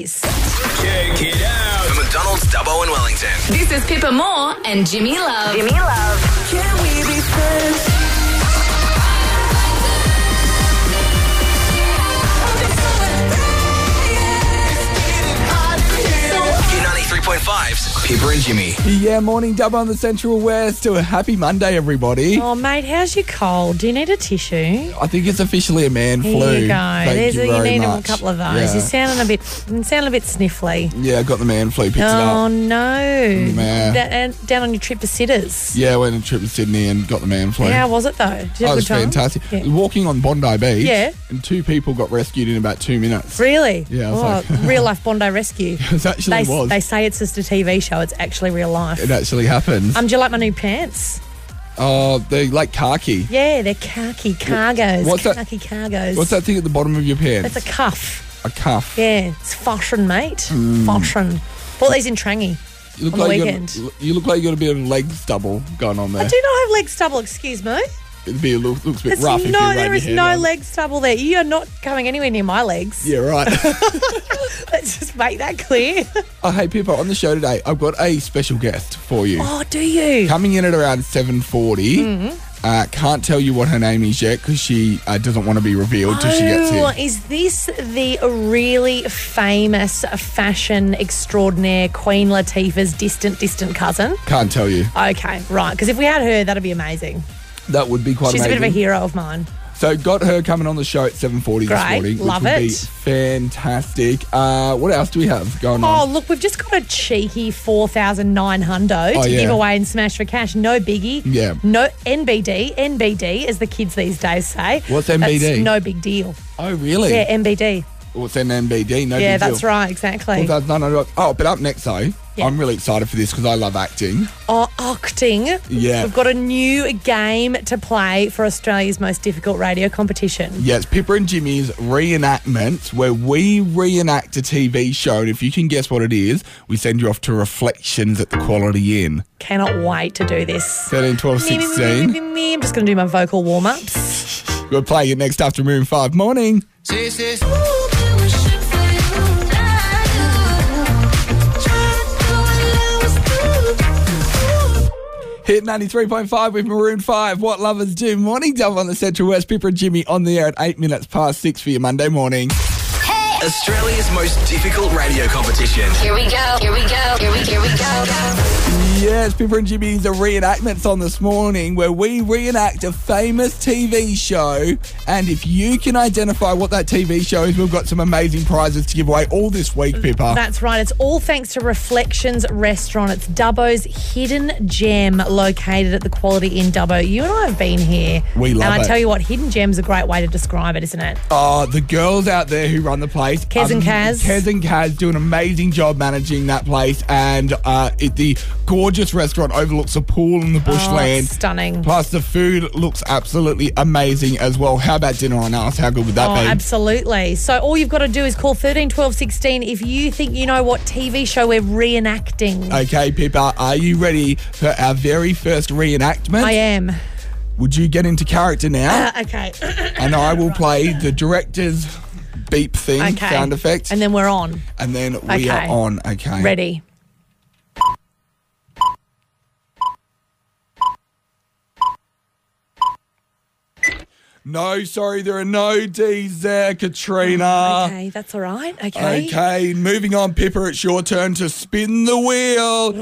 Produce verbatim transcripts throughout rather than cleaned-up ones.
this. Check it out. For McDonald's Dubbo in Wellington. This is Pippa Moore and Jimmy Love. Jimmy Love. Can we be friends? Q ninety-three point five's Pippa and Jimmy. Yeah, morning Dubbo on the Central West. A happy Monday, everybody. Oh, mate, how's your cold? Do you need a tissue? I think it's officially a man Here flu. you go. Thank There's you a, you very need much. a couple of those. Yeah. You're sounding a bit, you sound a bit sniffly. Yeah, I got the man flu. Picked it Oh up. no! Nah. Da- and down on your trip to Sitters. Yeah, I went on a trip to Sydney and got the man flu. How was it though? Did you Oh, have it a was good time? fantastic. Yeah. Walking on Bondi Beach. Yeah. And two people got rescued in about two minutes. Really? Yeah, I was Oh, like- real life Bondi Rescue. It actually They, was. they say it's just a T V show. It's actually real life. It actually happens. Um, do you like my new pants? Oh, they're like khaki. Yeah, they're khaki cargos. What's that- khaki cargos. What's that thing at the bottom of your pants? That's a cuff. A cuff. Yeah, it's fashion, mate. Mm. Fashion. Bought these in Trangie You look on the like weekend. you, got, you look like you got a bit of leg stubble going on there. I do not have leg stubble, excuse me. It'd be a look, looks a bit There's rough if you no, laid there your is hair no down. leg stubble there. You are not coming anywhere near my legs. Yeah, right. Let's just make that clear. Oh, hey, Pippa, on the show today, I've got a special guest for you. Oh, do you? Coming in at around seven forty. Mm-hmm. Uh, can't tell you what her name is yet because she uh, doesn't want to be revealed till she gets Oh, here. is this the really famous fashion extraordinaire Queen Latifah's distant, distant cousin? Can't tell you. Okay, right. Because if we had her, that'd be amazing. That would be quite She's amazing. a bit of a hero of mine. So got her coming on the show at seven forty this Great, morning. love which would it. be fantastic. Uh, what else do we have going Oh, on? look, we've just got a cheeky four thousand nine hundred Oh, to yeah. give away and smash for cash. No biggie. Yeah. No N B D. N B D, as the kids these days say. What's N B D? That's no big deal. Oh, really? Yeah, N B D. What's an N B D? No yeah, big deal. that's right, exactly. four thousand nine hundred Oh, but up next, though, Yeah. I'm really excited for this because I love acting. Oh, acting. Yeah. We've got a new game to play for Australia's most difficult radio competition. Yes, Pippa and Jimmy's reenactments, where we reenact a T V show, and if you can guess what it is, we send you off to Reflections at the Quality Inn. Cannot wait to do this. thirteen, twelve, sixteen I'm just going to do my vocal warm-ups. We're playing it next after Moon five. Morning. Hit ninety-three point five with Maroon five. What lovers do. Morning, Dove on the Central West. Pippa and Jimmy on the air at eight minutes past six for your Monday morning. Australia's most difficult radio competition. Here we go. Here we go. Here we here we go. Yes, Pippa and Jimmy's a reenactments on this morning where we reenact a famous T V show. And if you can identify what that T V show is, we've got some amazing prizes to give away all this week, Pippa. That's right. It's all thanks to Reflections Restaurant. It's Dubbo's hidden gem located at the Quality Inn, Dubbo. You and I have been here. We love And I it. tell you what, hidden gem's a great way to describe it, isn't it? Oh, the girls out there who run the place. Kez and Kaz. Kez and Kaz do an amazing job managing that place. And uh, it, the gorgeous restaurant overlooks a pool in the Oh, bushland. it's stunning. Plus, the food looks absolutely amazing as well. How about dinner on us? How good would that Oh, be? absolutely. So all you've got to do is call thirteen, twelve, sixteen if you think you know what T V show we're reenacting. Okay, Pippa, are you ready for our very first reenactment? I am. Would you get into character now? Uh, okay. And I will play the director's beep thing, Okay. sound effect. And then we're on. And then we Okay. are on, okay? Ready. No, sorry, there are no D's there, Katrina. Okay, that's all right. Okay. Okay, moving on, Pippa, it's your turn to spin the wheel.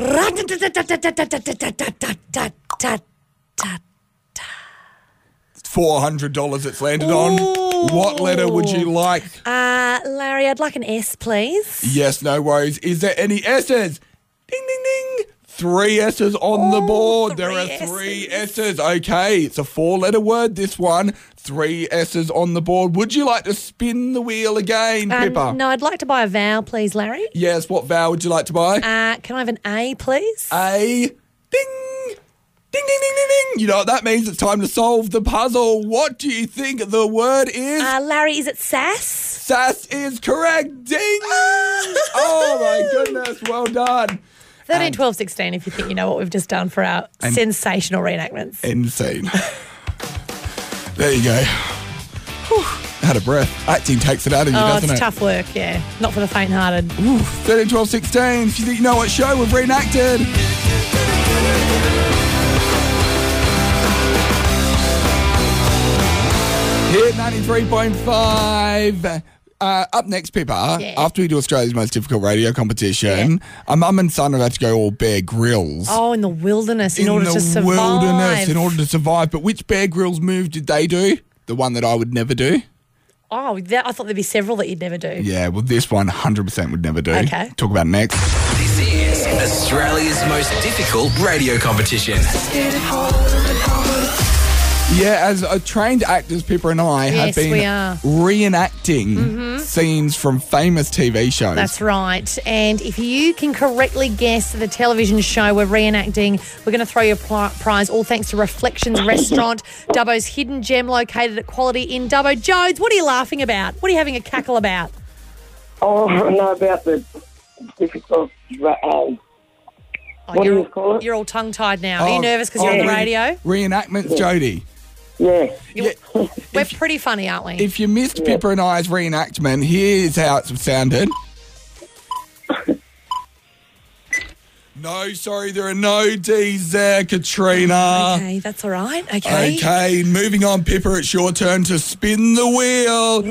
four hundred dollars it's landed on. What letter would you like? Uh, Larry, I'd like an S, please. Yes, no worries. Is there any S's? Ding, ding, ding. Three S's on the Oh, board. There are three three S's. S's. Okay, it's a four-letter word, this one. Three S's on the board. Would you like to spin the wheel again, Um, Pippa? no, I'd like to buy a vowel, please, Larry. Yes, what vowel would you like to buy? Uh, can I have an A, please? A. Ding. Ding, ding, ding, ding, ding. You know what that means? It's time to solve the puzzle. What do you think the word is? Uh, Larry, is it sass? Sass is correct. Ding. Oh, my goodness. Well done. thirteen, twelve, sixteen if you think you know what we've just done for our And- sensational reenactments. Insane. There you go. Whew. out of breath. Acting takes it out of you, Oh, doesn't it's it? tough work, yeah. Not for the faint-hearted. Ooh, thirteen, twelve, sixteen. If you think you know what show we've reenacted. Hit ninety-three point five. Uh, up next, Pippa, Yeah. after we do Australia's most difficult radio competition, a mum and son have had to go all Bear Grylls. Oh, in the wilderness in, order the to survive. wilderness in order to survive. But which Bear Grylls move did they do? The one that I would never do? Oh, that, I thought there'd be several that you'd never do. Yeah, well, this one one hundred percent would never do. Okay. Talk about next. This is Australia's most difficult radio competition. Yeah, as uh, trained actors, Pippa and I Yes, have been we are. reenacting scenes from famous T V shows. That's right. And if you can correctly guess the television show we're reenacting, we're going to throw you a pri- prize, all thanks to Reflections Restaurant, Dubbo's hidden gem located at Quality in Dubbo. Jodes, what are you laughing about? What are you having a cackle about? Oh, I know about the difficult. Um, Oh, What do you're, you call it? You're all tongue-tied now. Are you Oh, nervous because you're on oh, the re- radio? Reenactments, Jodie. yeah. Yeah, We're pretty funny, aren't we? if you missed Pippa and I's reenactment, here's how it sounded. No, sorry, there are no D's there, Katrina. Okay, that's all right. Okay. Okay, moving on, Pippa, it's your turn to spin the wheel.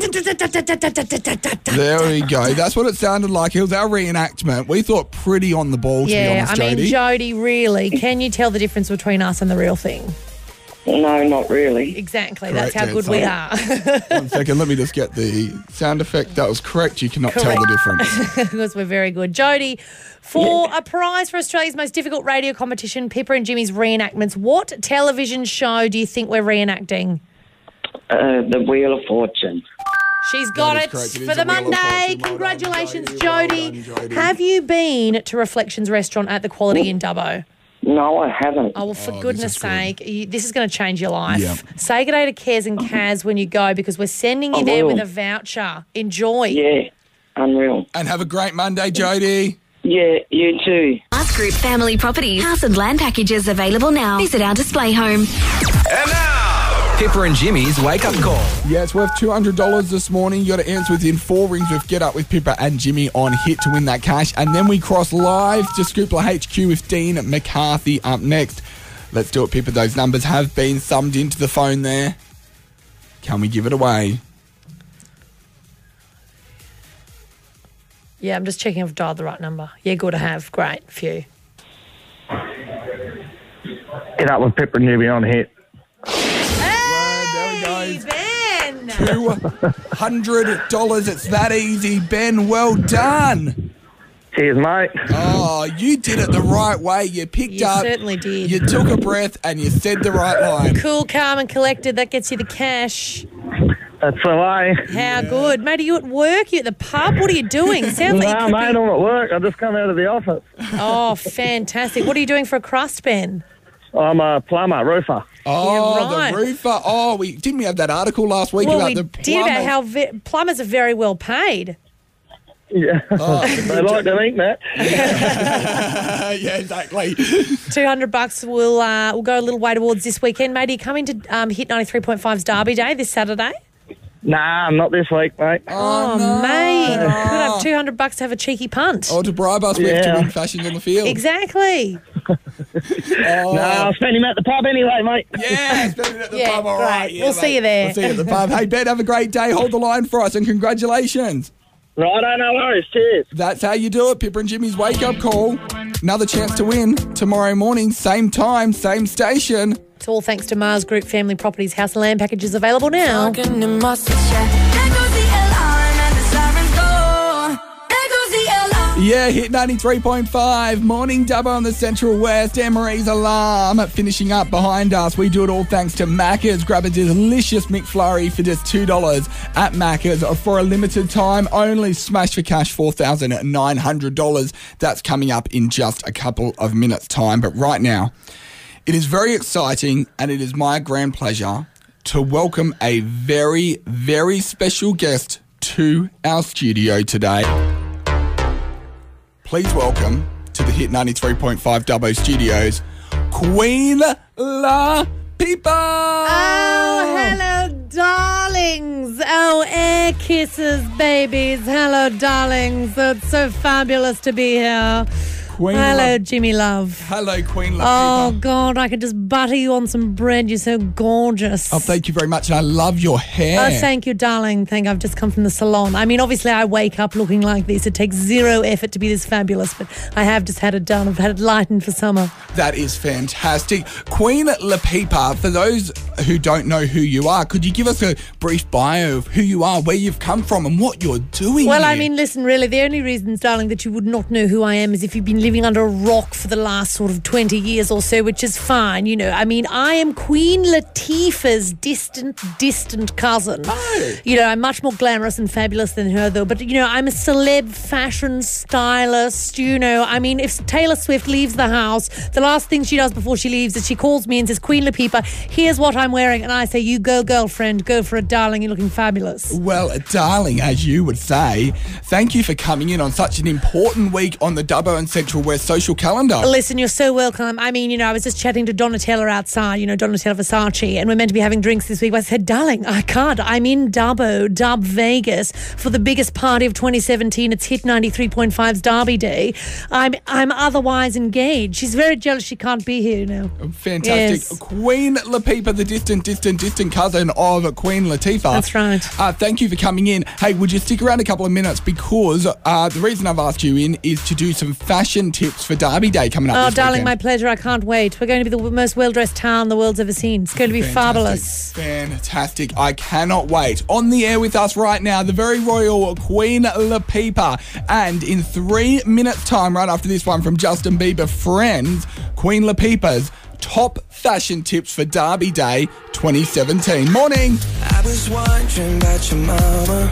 There we go. That's what it sounded like. It was our reenactment. We thought pretty on the ball, to be Yeah, honest, I mean, Jodie. Jodie, really, can you tell the difference between us and the real thing? No, not really. Exactly. Correct That's how good we are. One second, let me just get the sound effect. That was correct. You cannot tell Correct. the difference. Because we're very good. Jodie, for a prize for Australia's most difficult radio competition, Pippa and Jimmy's reenactments, what television show do you think we're reenacting? Uh, the Wheel of Fortune. She's got That is it correct. It is for the a Wheel of Monday. Fortune. Well done, Congratulations, Jodie. Well Jodie. done, Jodie. Have you been to Reflections Restaurant at the Quality in Dubbo? No, I haven't. Oh, well, for Oh, this goodness is good. sake, you, this is going to change your life. Yep. Say good day to Kez and Kaz when you go because we're sending you I there will. with a voucher. Enjoy. Yeah, unreal. And have a great Monday, Jodie. Yeah, you too. Mars Group Family Properties. House and land packages available now. Visit our display home. And now, Pippa and Jimmy's wake-up call. Yeah, it's worth two hundred dollars this morning. You got to answer within four rings with Get Up with Pippa and Jimmy on Hit to win that cash. And then we cross live to Scoopla H Q with Dean McCarthy up next. Let's do it, Pippa. Those numbers have been summed into the phone there. Can we give it away? Yeah, I'm just checking if I've dialed the right number. Yeah, good to have. Great. Phew. Get Up with Pippa and Jimmy on Hit. There we Hey, go. Ben. two hundred dollars. It's that easy, Ben. Well done. Cheers, mate. Oh, you did it the right way. You picked You up. certainly did. You took a breath and you said the right line. Cool, calm and collected. That gets you the cash. That's the way. How good. Mate, are you at work? You at the pub? What are you doing? Sounds like No, you mate, could I'm at work. I just come out of the office. be... Oh, fantastic. What are you doing for a crust, Ben? I'm a plumber, roofer. Oh, Yeah, right. the roofer. Oh, we didn't we have that article last week Well, about we the did about plumbers? how ve- plumbers are very well paid. Yeah. Oh, They like to eat that. yeah, exactly. two hundred bucks will uh, will go a little way towards this weekend. Mate, are you coming to um, Hit ninety-three point five's Derby Day this Saturday? Nah, not this week, mate. Oh, mate. Could have two hundred bucks to have a cheeky punt. Or to bribe us with to Yeah. win fashions on the field. Exactly. Oh, Nah, I'll spend him at the pub anyway, mate. yeah, spend it at the Yeah, pub. All great. right. Yeah, We'll see mate. you there. We'll see you at the pub. Hey, Ben, have a great day. Hold the line for us and congratulations. Righto, no worries. Cheers. That's how you do it. Pippa and Jimmy's wake-up call. Another chance to win tomorrow morning, same time, same station. It's all thanks to Mars Group Family Properties. House and land packages available now. Yeah, Hit ninety-three point five. Morning Dubbo on the Central West. Anne-Marie's alarm finishing up behind us. We do it all thanks to Macca's. Grab a delicious McFlurry for just two dollars at Macca's for a limited time only. Smash for cash four thousand nine hundred dollars. That's coming up in just a couple of minutes' time. But right now, it is very exciting and it is my grand pleasure to welcome a very, very special guest to our studio today. Please welcome to the Hit ninety-three point five Dubbo Studios, Queen La Lapipa. Oh, hello, darlings. Oh, air kisses, babies. Hello, darlings. It's so fabulous to be here. Queen Hello, La- Jimmy Love. Hello, Queen Oh, Lapipa. God, I could just butter you on some bread. You're so gorgeous. Oh, thank you very much, and I love your hair. Oh, thank you, darling. Thank I've just come from the salon. I mean, obviously, I wake up looking like this. It takes zero effort to be this fabulous, but I have just had it done. I've had it lightened for summer. That is fantastic. Queen Lapipa, for those who don't know who you are, could you give us a brief bio of who you are, where you've come from, and what you're doing Well, here? I mean, listen, really, the only reasons, darling, that you would not know who I am is if you've been living under a rock for the last sort of twenty years or so, which is fine, you know. I mean, I am Queen Latifah's distant, distant cousin. Oh. You know, I'm much more glamorous and fabulous than her, though. But, you know, I'm a celeb fashion stylist, you know. I mean, if Taylor Swift leaves the house, the last thing she does before she leaves is she calls me and says, Queen Lapipa, here's what I'm wearing. And I say, you go, girlfriend, go for it, darling, you're looking fabulous. Well, darling, as you would say, thank you for coming in on such an important week on the Dubbo and Central West social calendar. Listen, you're so welcome. I mean, you know, I was just chatting to Donatella outside, you know, Donatella Versace, and we're meant to be having drinks this week. I said, darling, I can't. I'm in Dubbo, Dub Vegas, for the biggest party of twenty seventeen. It's Hit ninety-three point five's Derby Day. I'm I'm otherwise engaged. She's very jealous she can't be here now. Fantastic. Yes. Queen Lapipa, the distant, distant, distant cousin of Queen Latifah. That's right. Uh, thank you for coming in. Hey, would you stick around a couple of minutes, because uh, the reason I've asked you in is to do some fashion tips for Derby Day coming up Oh, this darling, weekend. my pleasure. I can't wait. We're going to be the most well-dressed town the world's ever seen. It's going to be Fantastic. fabulous. Fantastic. I cannot wait. On the air with us right now, the very royal Queen Lapipa. And in three minutes' time, right after this one from Justin Bieber, Friends, Queen Lapipa's top fashion tips for Derby Day twenty seventeen. Morning. I was wondering about your mama.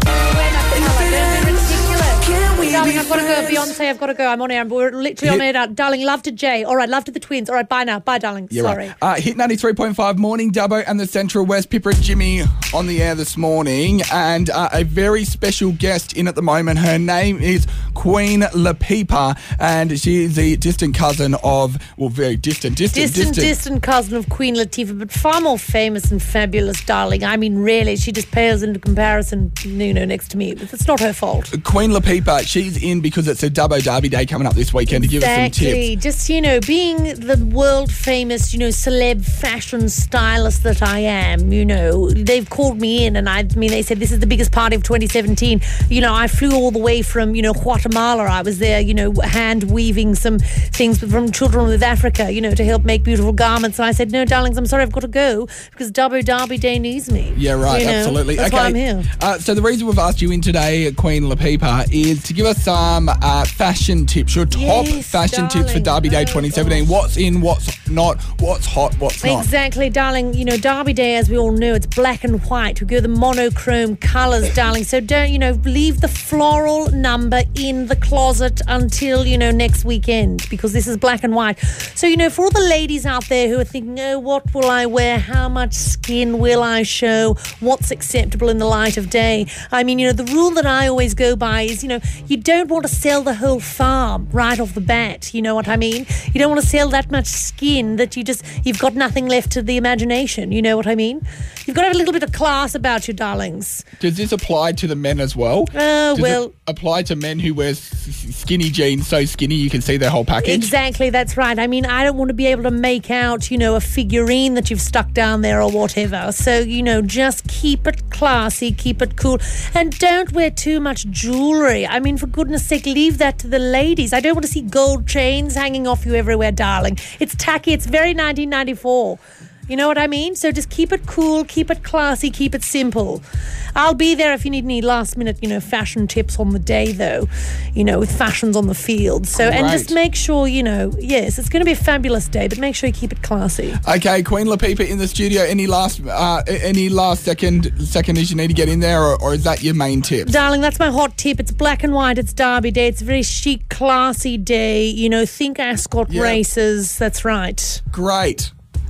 Darling, I've got to go. Beyonce, I've got to go. I'm on air. We're literally on air now. Darling, love to Jay. All right, love to the twins. All right, bye now. Bye, darling. You're Sorry. right. Uh, Hit ninety-three point five Morning Dubbo and the Central West. Pippa and Jimmy on the air this morning, and uh, a very special guest in at the moment. Her name is Queen Lapipa, and she is the distant cousin of, well, very distant, distant, Distant, distant. distant cousin of Queen Latifah, but far more famous and fabulous, darling. I mean, really, she just pales into comparison, you know, next to me. But it's not her fault. Queen Lapipa, she's in because it's a Dubbo Derby Day coming up this weekend to give us some Exactly. tips. Just, you know, being the world famous, you know, celeb fashion stylist that I am, you know, they've called me in and I mean, they said this is the biggest party of twenty seventeen. You know, I flew all the way from, you know, Guatemala. I was there, you know, hand weaving some things from children with Africa, you know, to help make beautiful garments. And I said, no, darlings, I'm sorry, I've got to go because Dubbo Derby Day needs me. Yeah, right, You know, absolutely. That's okay. why I'm here. Uh, so the reason we've asked you in today, Queen Lapipa, is to give us some uh, fashion tips, your top Yes, fashion tips for darling. Derby Day Oh, twenty seventeen. gosh. What's in, what's not, what's hot, what's not. Exactly, darling. You know, Derby Day, as we all know, it's black and white. We go the monochrome colours, darling. So don't, you know, leave the floral number in the closet until, you know, next weekend because this is black and white. So, you know, for all the ladies out there who are thinking, oh, what will I wear? How much skin will I show? What's acceptable in the light of day? I mean, you know, the rule that I always go by is, you know, you don't want to sell the whole farm right off the bat. You know what I mean? You don't want to sell that much skin that you just, you've got nothing left to the imagination. You know what I mean? You've got to have a little bit of class about you, darlings. Does this apply to the men as well? Oh, Does well. it apply to men who wear s- skinny jeans so skinny you can see their whole package? Exactly, that's right. I mean, I don't want to be able to make out, you know, a figurine that you've stuck down there or whatever. So, you know, just keep it classy, keep it cool. And don't wear too much jewellery. I mean, for goodness sake, leave that to the ladies. I don't want to see gold chains hanging off you everywhere, darling. It's tacky. It's very nineteen ninety-four. You know what I mean? So just keep it cool, keep it classy, keep it simple. I'll be there if you need any last minute, you know, fashion tips on the day though, you know, with fashions on the field. So, and Great. just make sure, you know, yes, it's going to be a fabulous day, but make sure you keep it classy. Okay, Queen Lapipa in the studio. Any last, uh, any last second, second you need to get in there, or, or is that your main tip? Darling, that's my hot tip. It's black and white. It's Derby Day. It's a very chic, classy day. You know, think Ascot Yeah. races. That's right. Great.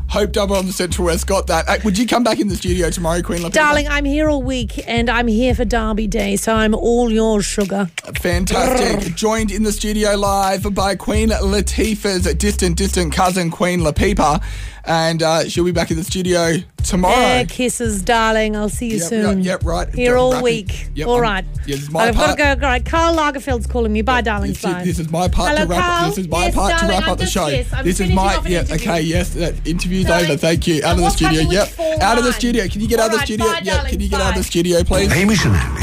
Hope Dubbo on the Central West got that. Uh, would you come back in the studio tomorrow, Queen Latifah? Darling, I'm here all week and I'm here for Derby Day, so I'm all yours, sugar. Fantastic. Joined in the studio live by Queen Latifah's distant, distant cousin, Queen Lapipa. And uh, she'll be back in the studio tomorrow. Air kisses, darling. I'll see you Yep, soon. Yep, yep, right. Here Yep, all wrapping. week. Yep, all I'm- right. Yeah, this is my I've part. got to go. Right. Karl Lagerfeld's calling me. Bye, darling. This, Bye. is, this is my part Hello, to wrap Karl. up. This is my Yes, part to darling, wrap I'm up the just- show. yes, I'm this is finishing my off an yeah. interview. Okay, yes, that interview's Darling, over. Thank you. Out and of the what's studio. happening with Yep. Fall Out of the Line? studio. Can you get out of the All right, studio? bye, Yep. darling, Can you get out of the bye. studio, please? Hamish and Andy.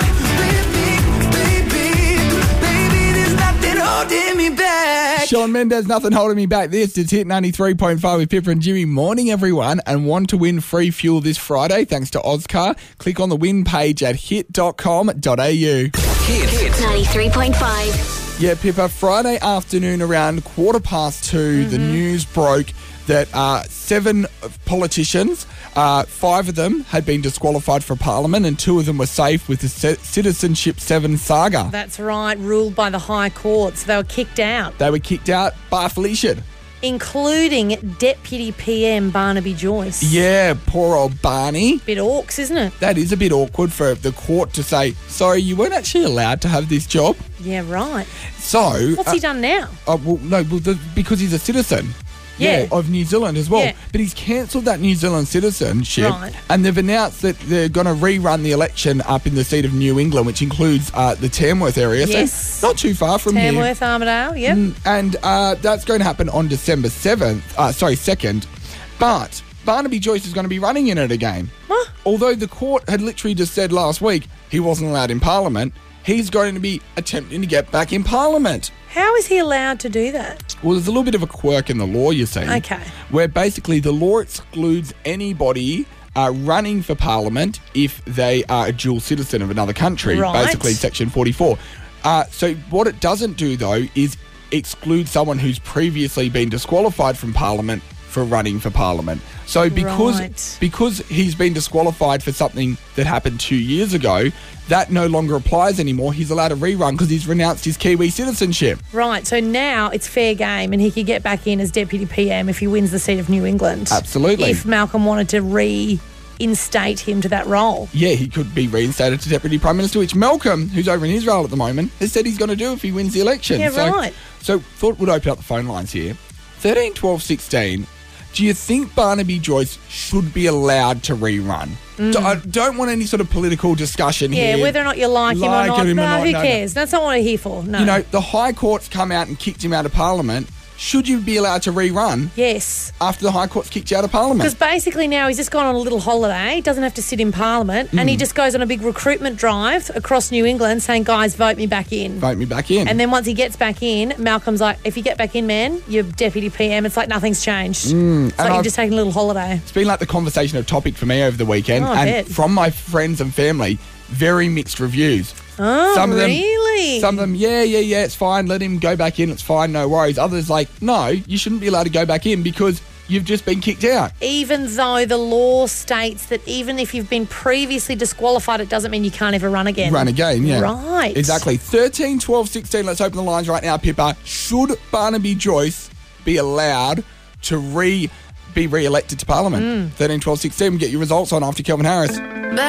Shawn Mendes, nothing holding me back. This is Hit ninety-three point five with Pippa and Jimmy. Morning, everyone, and want to win free fuel this Friday thanks to Ozcar. Click on the win page at hit dot com dot a u. Hit, hit. ninety-three point five. Yeah, Pippa, Friday afternoon around quarter past two, the news broke that uh, seven politicians, uh, five of them had been disqualified for Parliament and two of them were safe with the C- Citizenship seven saga. That's right. Ruled by the High Court. So they were kicked out, They were kicked out, bar Felicia. including Deputy P M Barnaby Joyce. Yeah, poor old Barney. Bit orcs, isn't it? That is a bit awkward for the court to say, sorry, you weren't actually allowed to have this job. Yeah, right. So... What's uh, he done now? uh, well, no, well, the, because he's a citizen. Yeah. of New Zealand as well. Yeah. But he's cancelled that New Zealand citizenship. Right. And they've announced that they're going to rerun the election up in the seat of New England, which includes uh, the Tamworth area. Yes. So not too far from here. Tamworth, Armidale, yep. Mm, And uh, that's going to happen on December seventh, uh, sorry, second. But Barnaby Joyce is going to be running in it again. What? Although the court had literally just said last week he wasn't allowed in Parliament, he's going to be attempting to get back in Parliament. How is he allowed to do that? Well, there's a little bit of a quirk in the law, you see. Okay. Where basically the law excludes anybody uh, running for Parliament if they are a dual citizen of another country. Right. Basically, Section forty-four. Uh, so what it doesn't do, though, is exclude someone who's previously been disqualified from Parliament for running for Parliament. So because Right. because he's been disqualified for something that happened two years ago, that no longer applies anymore. He's allowed to rerun because he's renounced his Kiwi citizenship. Right, so now it's fair game and he could get back in as Deputy P M if he wins the seat of New England. Absolutely. If Malcolm wanted to reinstate him to that role. Yeah, he could be reinstated to Deputy Prime Minister, which Malcolm, who's over in Israel at the moment, has said he's going to do if he wins the election. Yeah, so, right. So thought we'd open up the phone lines here. thirteen, twelve, sixteen. Do you think Barnaby Joyce should be allowed to rerun? Do, I don't want any sort of political discussion Mm. Yeah, here. whether or not you like, Like him or not. him or no, not, who no, no. cares? That's not what we're here for. No. You know, the High Court's come out and kicked him out of Parliament. Should you be allowed to rerun Yes. after the High Court's kicked you out of Parliament? Because basically now he's just gone on a little holiday, doesn't have to sit in Parliament, and Mm. he just goes on a big recruitment drive across New England saying, guys, vote me back in. Vote me back in. And then once he gets back in, Malcolm's like, if you get back in, man, you're Deputy P M. It's like nothing's changed. Mm, It's like and you're I've- just taking a little holiday. It's been like the conversation of topic for me over the weekend. Oh, I and bet. from my friends and family, very mixed reviews. Oh, Some of them, really? Some of them, yeah, yeah, yeah, it's fine. Let him go back in. It's fine. No worries. Others like, no, you shouldn't be allowed to go back in because you've just been kicked out. Even though the law states that even if you've been previously disqualified, it doesn't mean you can't ever run again. Run again, yeah. Right. Exactly. thirteen, twelve, sixteen. Let's open the lines right now, Pippa. Should Barnaby Joyce be allowed to re be re-elected to Parliament? Mm. thirteen, twelve, sixteen. We'll get your results on after Kelvin Harris.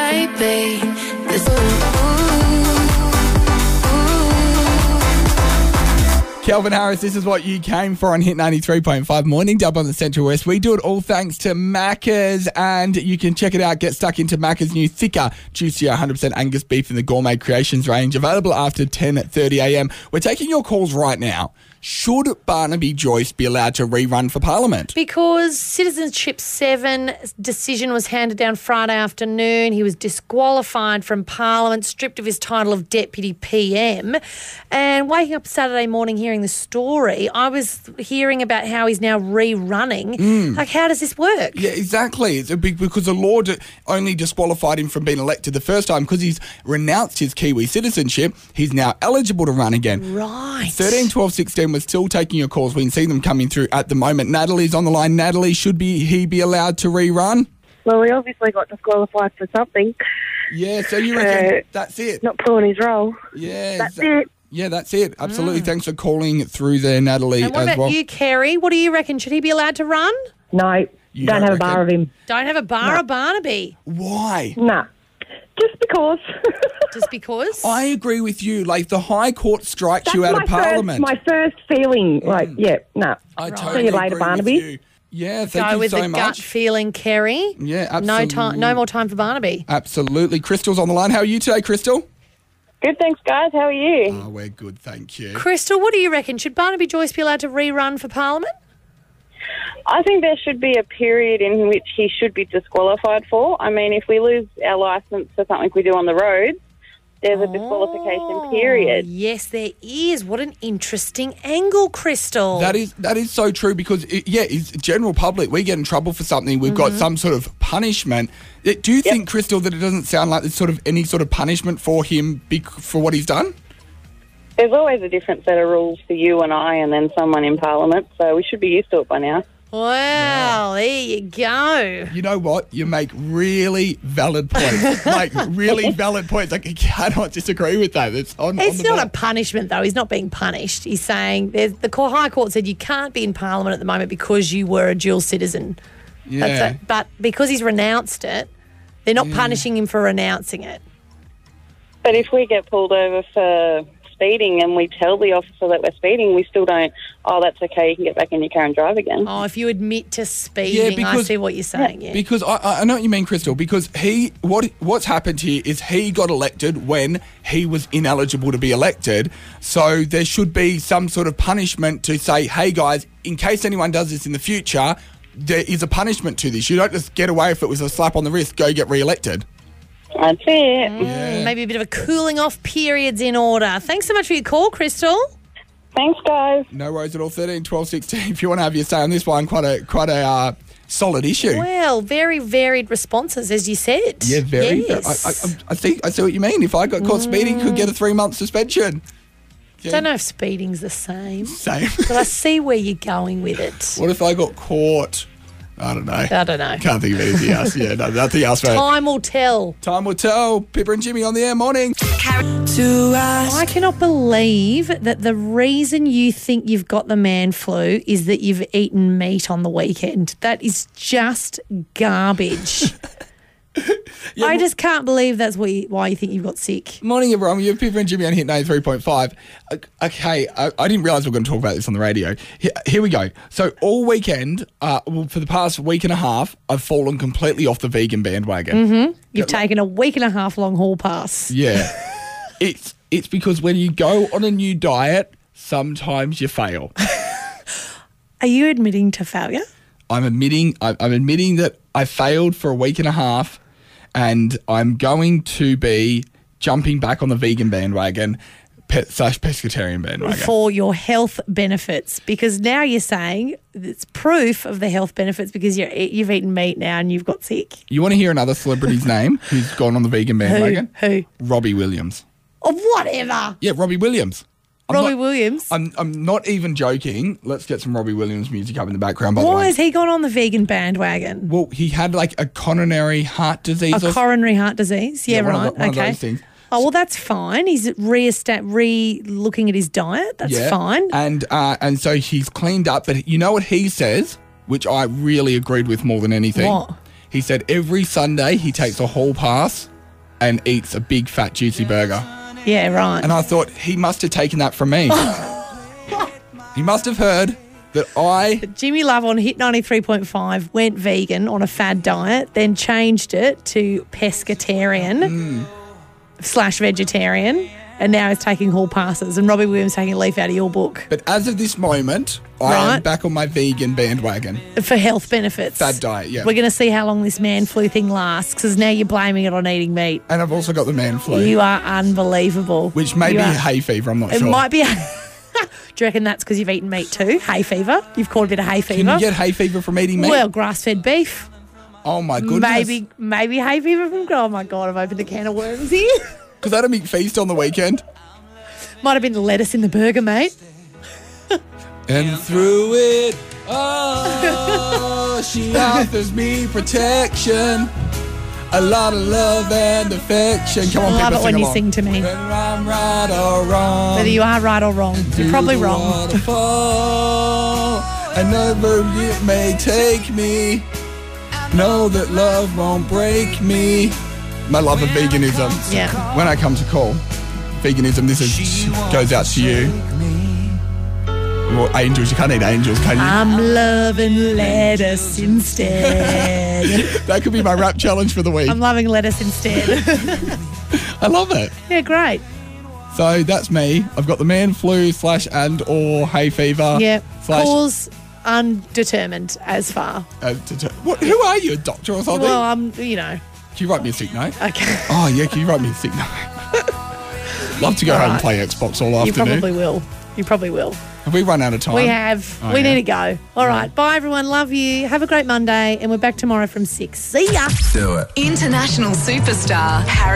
Baby, this Kelvin Harris, this is what you came for on Hit ninety-three point five Morning Dub on the Central West. We do it all thanks to Macca's, and you can check it out. Get stuck into Macca's new thicker, juicier one hundred percent Angus beef in the Gourmet Creations range, available after ten thirty a m. We're taking your calls right now. Should Barnaby Joyce be allowed to rerun for Parliament? Because Citizenship seven decision was handed down Friday afternoon. He was disqualified from Parliament, stripped of his title of Deputy P M. And waking up Saturday morning hearing the story, I was hearing about how he's now rerunning. Mm. Like, how does this work? Yeah, exactly. It's a big, because the law d- only disqualified him from being elected the first time because he's renounced his Kiwi citizenship. He's now eligible to run again. Right. thirteen, twelve, sixteen, we're still taking your calls. We can see them coming through at the moment. Natalie's on the line. Natalie, should be he be allowed to rerun? Well, he obviously got disqualified for something. Yeah, so you reckon Uh, that's it? Not pulling his role. Yeah, That's exa- it. Yeah, that's it. Absolutely. Thanks for calling through there, Natalie, And what as about well. you, Kerry? What do you reckon? Should he be allowed to run? No. You Don't have a reckon? bar of him. Don't have a bar No. of Barnaby. Why? Nah. Just because. Just because? I agree with you. Like, the High Court strikes That's you out my of Parliament. First, my first feeling. Like, yeah, no. I Nah. totally See you later, agree Barnaby. with you. Yeah, thank Go you with so the much. gut feeling, Kerry. Yeah, No absolutely. time. No more time for Barnaby. Absolutely. Crystal's on the line. How are you today, Crystal? Good, thanks, guys. How are you? Oh, we're good, thank you. Crystal, what do you reckon? Should Barnaby Joyce be allowed to rerun for Parliament? I think there should be a period in which he should be disqualified for. I mean, if we lose our licence for something we do on the roads, there's a disqualification period. Oh, yes, there is. What an interesting angle, Crystal. That is that is so true because, it, yeah, it's general public. We get in trouble for something. We've got some sort of punishment. Uh, Do you think, Crystal, that it doesn't sound like there's sort of any sort of punishment for him bec- for what he's done? There's always a different set of rules for you and I and then someone in Parliament, so we should be used to it by now. Wow, there you go. You know what? You make really valid points. like, really valid points. Like, I cannot disagree with that. It's on, It's on the not a ball. punishment, though. He's not being punished. He's saying there's, the Court- High Court said you can't be in Parliament at the moment because you were a dual citizen. Yeah. That's it. But because he's renounced it, they're not punishing him for renouncing it. But if we get pulled over for speeding and we tell the officer that we're speeding, we still don't, oh, that's okay, you can get back in your car and drive again. Oh, if you admit to speeding, I see what you're saying. Yeah. Because I, I know what you mean, Crystal, because he what what's happened here is he got elected when he was ineligible to be elected. So there should be some sort of punishment to say, hey, guys, in case anyone does this in the future, there is a punishment to this. You don't just get away if it was a slap on the wrist, go get re-elected. That's it. Mm, maybe a bit of a cooling off period's in order. Thanks so much for your call, Crystal. Thanks, guys. No worries at all. thirteen, twelve, sixteen. If you want to have your say on this one, quite a quite a uh, solid issue. Well, very varied responses, as you said. Yeah, very. Yes. I, I, I see. I see what you mean. If I got caught speeding, could get a three month suspension. Yeah. Don't know if speeding's the same, Same. but I see where you're going with it. What if I got caught? I don't know. I don't know. Can't think of anything else. Yeah, no, nothing else. Mate. Time will tell. Time will tell. Pippa and Jimmy on the air. Morning. To ask. I cannot believe that the reason you think you've got the man flu is that you've eaten meat on the weekend. That is just garbage. Yeah, I well- just can't believe that's what you, why you think you've got sick. Morning, everyone. You have Pippa and Jimmy on Hit ninety-three point five. Okay, I, I didn't realise we were going to talk about this on the radio. Here, here we go. So all weekend, uh, well, for the past week and a half, I've fallen completely off the vegan bandwagon. Mm-hmm. You've taken a week and a half long haul pass. Yeah. it's it's because when you go on a new diet, sometimes you fail. Are you admitting to failure? I'm admitting I- I'm admitting that I failed for a week and a half, and I'm going to be jumping back on the vegan bandwagon pet slash pescatarian bandwagon. For your health benefits, because now you're saying it's proof of the health benefits because you're, you've eaten meat now and you've got sick. You want to hear another celebrity's name who's gone on the vegan bandwagon? Who? Who? Robbie Williams. Or whatever. Yeah, Robbie Williams. I'm Robbie not, Williams. I'm I'm not even joking. Let's get some Robbie Williams music up in the background. By the Why way. has he gone on the vegan bandwagon? Well, he had like a coronary heart disease. A or coronary heart disease. Yeah, Yeah, one of right. the- one of okay. those things. Oh, well, that's fine. He's re-estat- re-looking at his diet. That's Yeah. fine. And uh, and so he's cleaned up. But you know what he says, which I really agreed with more than anything. What? He said every Sunday he takes a hall pass and eats a big fat juicy burger. Yeah, right. And I thought he must have taken that from me. He must have heard that I. Jimmy Love on Hit ninety-three point five went vegan on a fad diet, then changed it to pescatarian Hmm. slash vegetarian, and now he's taking hall passes. And Robbie Williams taking a leaf out of your book But as of this moment, I am Right. back on my vegan bandwagon. for health benefits. Fad diet, yeah. We're going to see how long this man flu thing lasts because now you're blaming it on eating meat. And I've also got the man flu, You are unbelievable. which may You be are- hay fever. I'm not It sure. might be. Do you reckon that's because you've eaten meat too? Hay fever? You've caught a bit of hay fever? Can you get hay fever from eating meat? Well, grass-fed beef. oh my goodness. Maybe maybe hay fever from... Oh, my God, I've opened a can of worms here. Because I had a meat feast on the weekend. Might have been the lettuce in the burger, mate. And through it, oh, she offers me protection. A lot of love and affection. Come on, Love people, it when sing you along. sing to me. Whether I'm right or wrong. Whether you are right or wrong. You're probably through the wrong. Waterfall, another it may take me. Know that love won't break me. My love of veganism. Yeah. When I come to call, veganism, this is goes out to you. Well, angels, you can't eat angels, can you? I'm loving lettuce instead. That could be my rap challenge for the week. I'm loving lettuce instead. I love it. Yeah, great. So that's me. I've got the man flu slash and or hay fever. Yeah. Slash, Cause undetermined as far. uh, to, to, what, who are you, a doctor or something? Well, I'm, you know. Can you write me a sick note? Okay. Oh, yeah, can you write me a sick note? Love to go All home right. and play Xbox all You afternoon. probably will. You probably will. Have we run out of time? We have. Oh, we yeah. need to go. All right. Bye, everyone. Love you. Have a great Monday. And we're back tomorrow from six. See ya. Do it. International superstar Harry